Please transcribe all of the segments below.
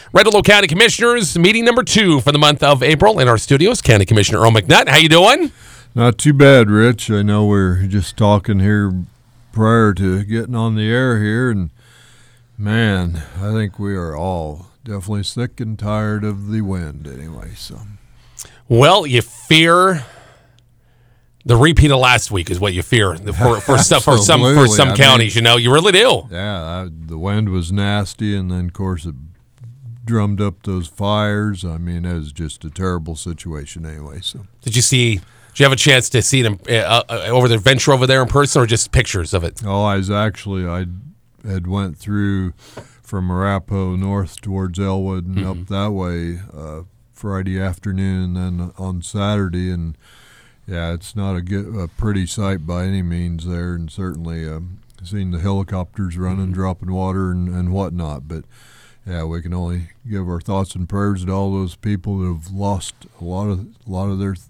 Rendelow County Commissioners meeting number 2 for the month of April in our studios. County Commissioner Earl McNutt, how you doing? Not too bad, Rich. I know we're just talking here prior to getting on the air here, and man, I think we are all definitely sick and tired of the wind anyway. So, well, you fear the repeat of last week is what you fear for some counties. You know, you really do. Yeah, the wind was nasty, and then of course it drummed up those fires. I mean, it was just a terrible situation anyway. So, did you have a chance to see them over the adventure over there in person, or just pictures of it? Oh, I had went through from Arapahoe north towards Elwood and up that way Friday afternoon, and then on Saturday, and yeah, it's not a pretty sight by any means there, and certainly seen the helicopters running, dropping water and whatnot. But yeah, we can only give our thoughts and prayers to all those people that have lost a lot of their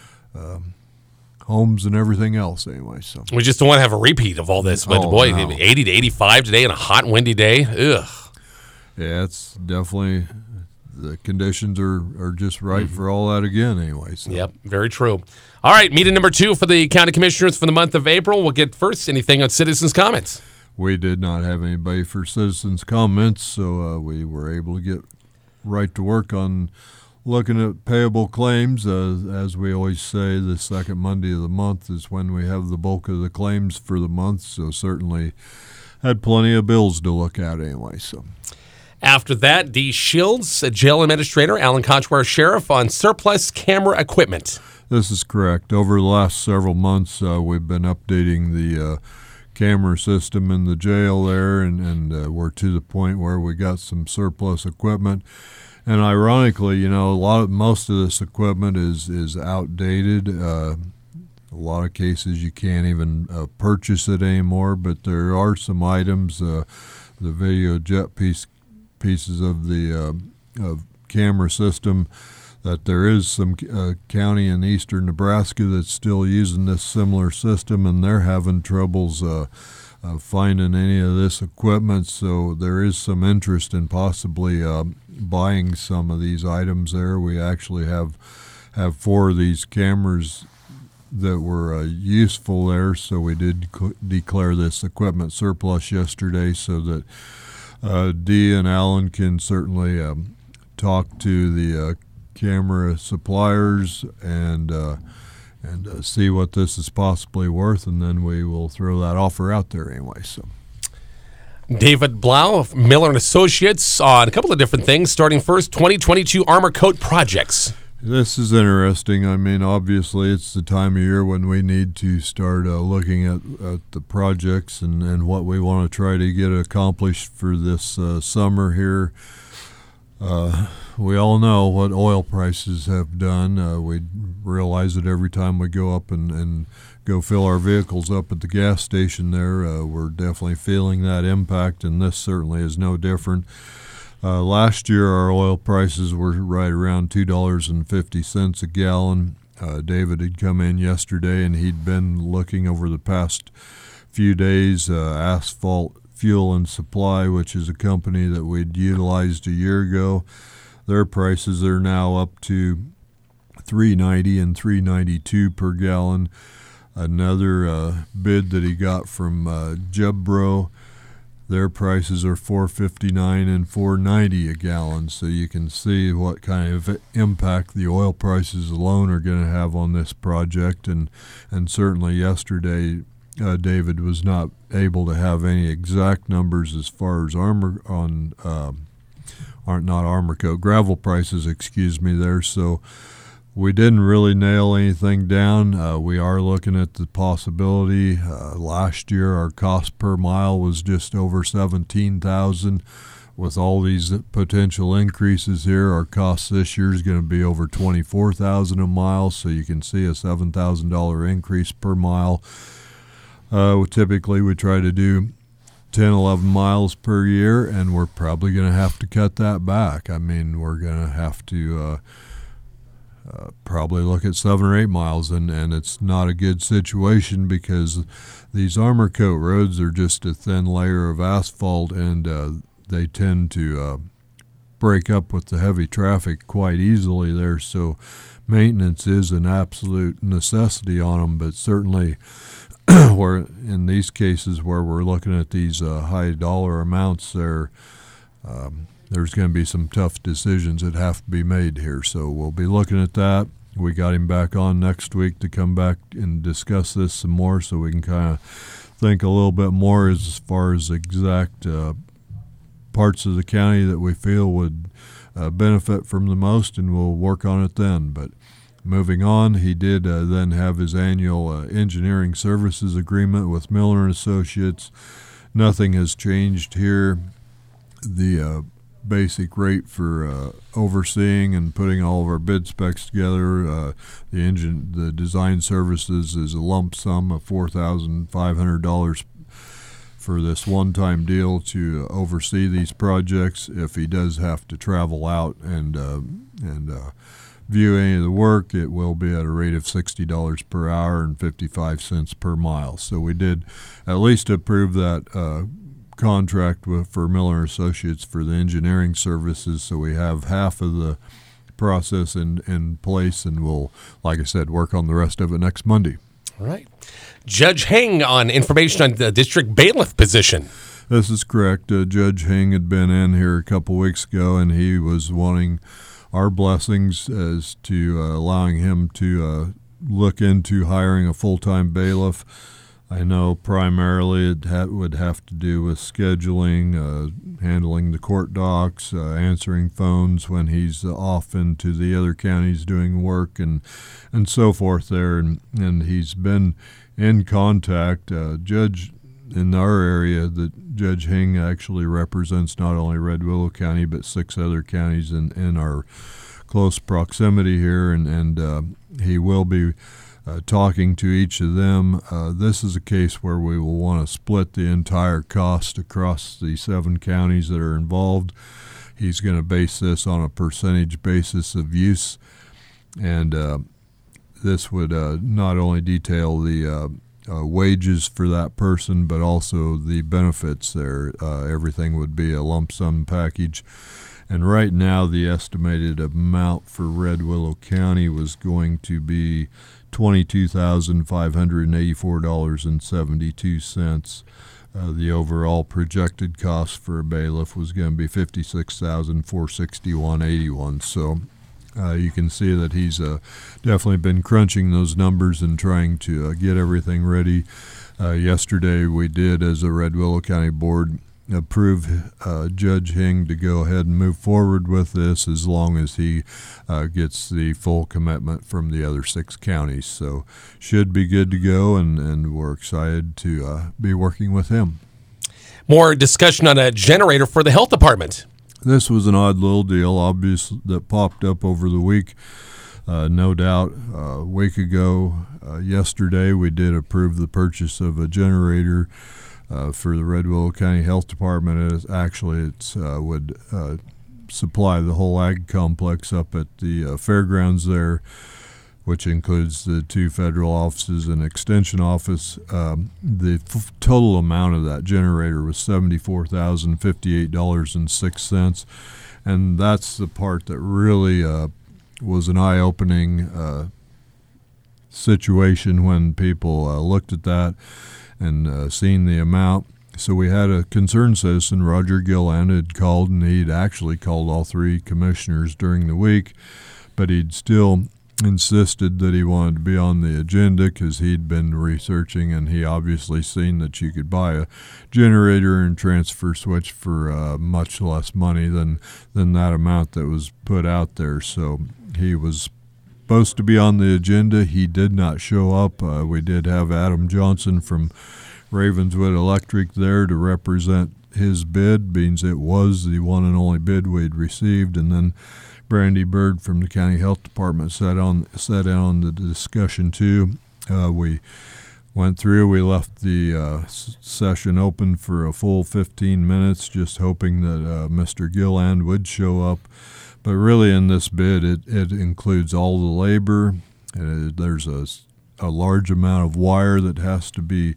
homes and everything else. Anyway, so we just don't want to have a repeat of all this. But boy, no. 80 to 85 today and a hot and windy day. Ugh. Yeah, it's definitely. The conditions are just right for all that again anyway. So. Yep, very true. All right, meeting number 2 for the County Commissioners for the month of April. We'll get first anything on citizens' comments. We did not have anybody for citizens' comments, so we were able to get right to work on looking at payable claims. As we always say, the second Monday of the month is when we have the bulk of the claims for the month, so certainly had plenty of bills to look at anyway. So. After that, Dee Shields, jail administrator, Alan Conchware sheriff, on surplus camera equipment. This is correct. Over the last several months, we've been updating the camera system in the jail there, and we're to the point where we got some surplus equipment. And ironically, you know, most of this equipment is outdated. A lot of cases you can't even purchase it anymore, but there are some items, the video jet pieces of the camera system, that there is some county in eastern Nebraska that's still using this similar system, and they're having troubles finding any of this equipment. So there is some interest in possibly buying some of these items there. We actually have 4 of these cameras that were useful there, so we did declare this equipment surplus yesterday, so that Dee and Alan can certainly talk to the camera suppliers and see what this is possibly worth, and then we will throw that offer out there anyway. So, David Blau of Miller & Associates on a couple of different things. Starting first, 2022 Armor Coat projects. This is interesting. I mean, obviously, it's the time of year when we need to start looking at the projects and what we want to try to get accomplished for this summer here. We all know what oil prices have done. We realize it every time we go up and go fill our vehicles up at the gas station there. We're definitely feeling that impact, and this certainly is no different. Last year, our oil prices were right around $2.50 a gallon. David had come in yesterday, and he'd been looking over the past few days. Asphalt Fuel and Supply, which is a company that we'd utilized a year ago, their prices are now up to $3.90 and $3.92 per gallon. Another bid that he got from Jebro, their prices are $4.59 and $4.90 a gallon, so you can see what kind of impact the oil prices alone are going to have on this project. And certainly yesterday, David was not able to have any exact numbers as far as gravel prices, there. So we didn't really nail anything down. We are looking at the possibility. Last year, our cost per mile was just over $17,000. With all these potential increases here, our cost this year is going to be over $24,000 a mile. So you can see a $7,000 increase per mile. Typically, we try to do 10, 11 miles per year, and we're probably going to have to cut that back. I mean, we're going to have to probably look at 7 or 8 miles, and it's not a good situation because these Armor Coat roads are just a thin layer of asphalt, and they tend to break up with the heavy traffic quite easily there. So maintenance is an absolute necessity on them, but certainly where in these cases where we're looking at these high dollar amounts there, there's going to be some tough decisions that have to be made here. So we'll be looking at that. We got him back on next week to come back and discuss this some more so we can kind of think a little bit more as far as exact parts of the county that we feel would benefit from the most, and we'll work on it then. But moving on, he did then have his annual engineering services agreement with Miller & Associates. Nothing has changed here. The basic rate for overseeing and putting all of our bid specs together, the design services is a lump sum of $4,500 for this one-time deal to oversee these projects. If he does have to travel out and view any of the work, it will be at a rate of $60 per hour and 55 cents per mile. So we did at least approve that contract for Miller Associates for the engineering services, so we have half of the process in place, and we'll, like I said, work on the rest of it next Monday. All right. Judge Heng on information on the district bailiff position. This is correct. Judge Heng had been in here a couple weeks ago, and he was wanting our blessings as to allowing him to look into hiring a full-time bailiff. I know primarily it would have to do with scheduling, handling the court docs, answering phones when he's off into the other counties doing work, and so forth there. And he's been in contact. Judge in our area, that Judge Heng actually represents not only Red Willow County but 6 other counties in our close proximity here, and he will be talking to each of them. This is a case where we will want to split the entire cost across the 7 counties that are involved. He's going to base this on a percentage basis of use, and this would not only detail the wages for that person, but also the benefits there. Everything would be a lump sum package. And right now, the estimated amount for Red Willow County was going to be $22,584.72. The overall projected cost for a bailiff was going to be $56,461.81. So you can see that he's definitely been crunching those numbers and trying to get everything ready. Yesterday, we did, as a Red Willow County Board, approve Judge Heng to go ahead and move forward with this as long as he gets the full commitment from the other 6 counties. So should be good to go, and we're excited to be working with him. More discussion on a generator for the health department. This was an odd little deal, obviously, that popped up over the week. No doubt, a week ago, yesterday, we did approve the purchase of a generator for the Red Willow County Health Department. It would supply the whole ag complex up at the fairgrounds there, which includes the 2 federal offices and extension office. The total amount of that generator was $74,058.06, and that's the part that really was an eye-opening situation when people looked at that and seen the amount. So we had a concerned citizen, Roger Gilland, had called, and he'd actually called all 3 commissioners during the week, but he'd still insisted that he wanted to be on the agenda because he'd been researching, and he obviously seen that you could buy a generator and transfer switch for much less money than that amount that was put out there. So he was supposed to be on the agenda. He did not show up. We did have Adam Johnson from Ravenswood Electric there to represent his bid, means it was the one and only bid we'd received, and then Brandy Bird from the County Health Department sat in on the discussion too. We went through. We left the session open for a full 15 minutes, just hoping that Mr. Gilland would show up. But really, in this bid, it includes all the labor. There's a large amount of wire that has to be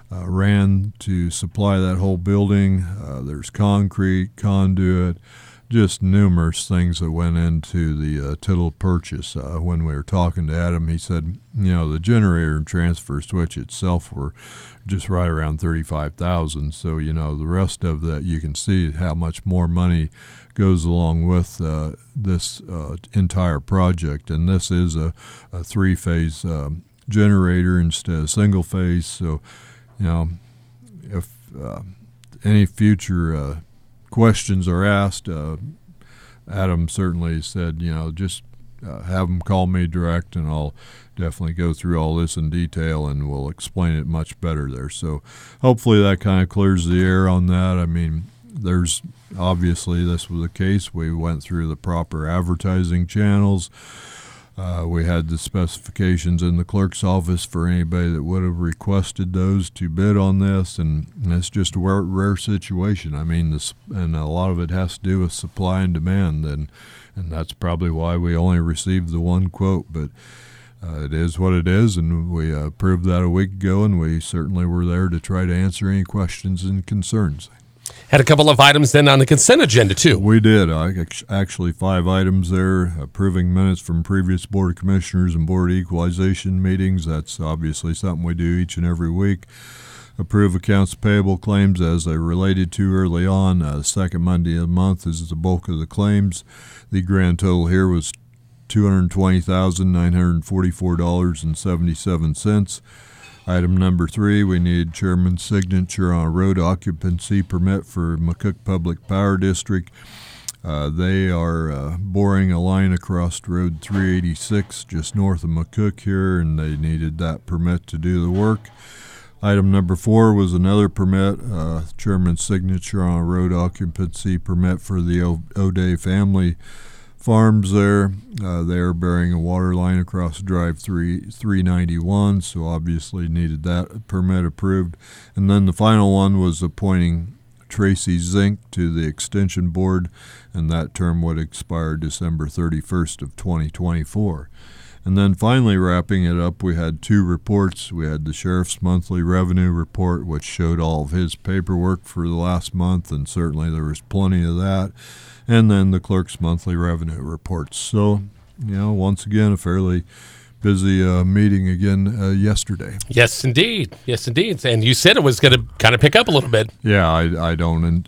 ran to supply that whole building. There's concrete, conduit. just numerous things that went into the Tittle purchase. When we were talking to Adam, he said, the generator and transfer switch itself were just right around $35,000. So, the rest of that, you can see how much more money goes along with this entire project. And this is a three-phase generator instead of single phase. So, if any future questions are asked, Adam certainly said, just have them call me direct, and I'll definitely go through all this in detail, and we'll explain it much better there. So hopefully that kind of clears the air on that. I mean, there's obviously this was the case. We went through the proper advertising channels. We had the specifications in the clerk's office for anybody that would have requested those to bid on this, and it's just a rare situation. I mean, and a lot of it has to do with supply and demand, and that's probably why we only received the one quote. But it is what it is, and we proved that a week ago, and we certainly were there to try to answer any questions and concerns. Had a couple of items then on the consent agenda, too. We did. Actually, 5 items there. Approving minutes from previous Board of Commissioners and Board of Equalization meetings. That's obviously something we do each and every week. Approve accounts payable claims as they related to early on. The second Monday of the month is the bulk of the claims. The grand total here was $220,944.77. Item number 3, we need chairman's signature on a road occupancy permit for McCook Public Power District. They are boring a line across Road 386 just north of McCook here, and they needed that permit to do the work. Item number 4 was another permit, chairman's signature on a road occupancy permit for the O'Day family farms there. They are burying a water line across Drive 391, so obviously needed that permit approved. And then the final one was appointing Tracy Zink to the Extension Board, and that term would expire December 31st of 2024. And then finally wrapping it up, we had 2 reports. We had the Sheriff's Monthly Revenue Report, which showed all of his paperwork for the last month, and certainly there was plenty of that. And then the Clerk's Monthly Revenue Reports. So, once again, a fairly busy meeting again yesterday. Yes, indeed. Yes, indeed. And you said it was going to kind of pick up a little bit. Yeah, I don't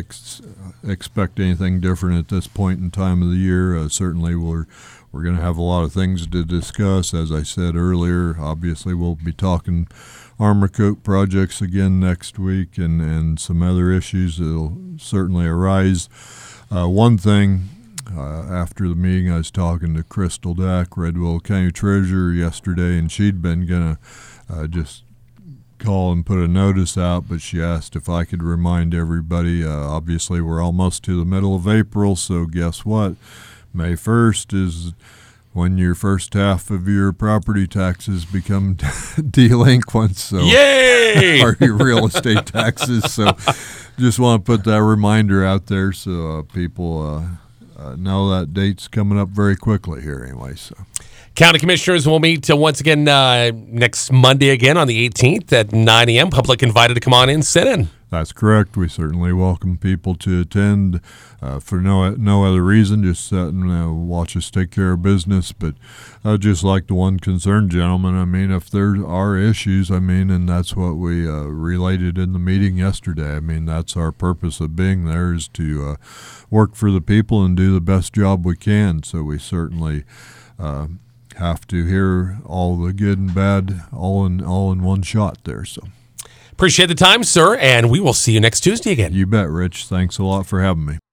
expect anything different at this point in time of the year. Certainly we're going to have a lot of things to discuss. As I said earlier, obviously we'll be talking Armor Coat projects again next week, and some other issues that will certainly arise. One thing, after the meeting, I was talking to Crystal Dack, Red Willow County Treasurer, yesterday, and she'd been going to just call and put a notice out, but she asked if I could remind everybody. Obviously, we're almost to the middle of April, so guess what? May 1st is when your first half of your property taxes become delinquent. So, yay! Or your real estate taxes. So just want to put that reminder out there so people know that date's coming up very quickly here anyway. So County Commissioners will meet once again next Monday again on the 18th at 9 a.m. Public invited to come on in, sit in. That's correct. We certainly welcome people to attend for no other reason, just sit and watch us take care of business. But just like the one concerned gentleman, I mean, if there are issues, I mean, and that's what we related in the meeting yesterday. I mean, that's our purpose of being there, is to work for the people and do the best job we can. So we certainly have to hear all the good and bad all in one shot there. So. Appreciate the time, sir, and we will see you next Tuesday again. You bet, Rich. Thanks a lot for having me.